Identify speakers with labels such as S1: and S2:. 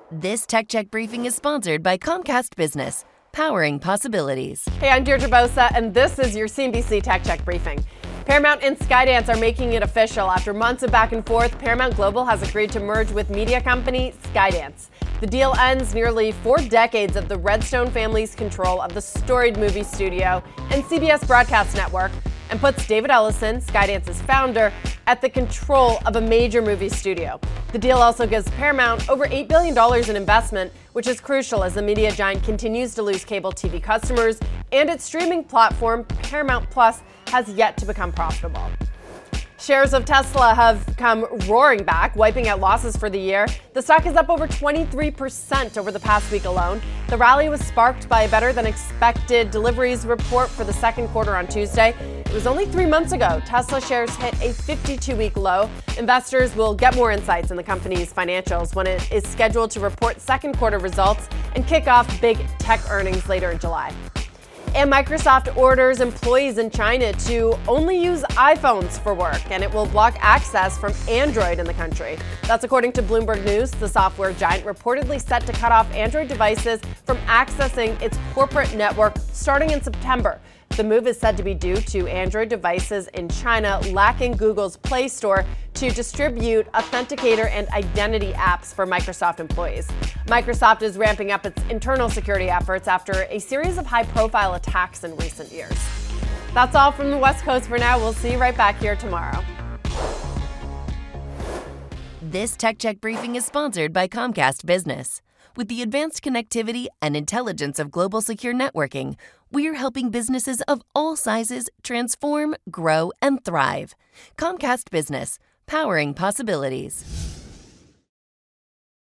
S1: This Tech Check briefing is sponsored by Comcast Business, powering possibilities.
S2: Hey, I'm Deirdre Bosa, and this is your CNBC Tech Check briefing. Paramount and Skydance are making it official. After months of back and forth, Paramount Global has agreed to merge with media company Skydance. The deal ends nearly 4 decades of the Redstone family's control of the storied movie studio and CBS broadcast network, and puts David Ellison, Skydance's founder, at the control of a major movie studio. The deal also gives Paramount over $8 billion in investment, which is crucial as the media giant continues to lose cable TV customers, and its streaming platform, Paramount Plus, has yet to become profitable. Shares of Tesla have come roaring back, wiping out losses for the year. The stock is up over 23% over the past week alone. The rally was sparked by a better-than-expected deliveries report for the second quarter on Tuesday. It was only 3 months ago Tesla shares hit a 52-week low. Investors will get more insights in the company's financials when it is scheduled to report second quarter results and kick off big tech earnings later in July. And Microsoft orders employees in China to only use iPhones for work, and it will block access from Android in the country. That's according to Bloomberg News. The software giant reportedly set to cut off Android devices from accessing its corporate network starting in September. The move is said to be due to Android devices in China lacking Google's Play Store to distribute authenticator and identity apps for Microsoft employees. Microsoft is ramping up its internal security efforts after a series of high-profile attacks in recent years. That's all from the West Coast for now. We'll see you right back here tomorrow.
S1: This Tech Check briefing is sponsored by Comcast Business. With the advanced connectivity and intelligence of global secure networking, we're helping businesses of all sizes transform, grow, and thrive. Comcast Business, powering possibilities.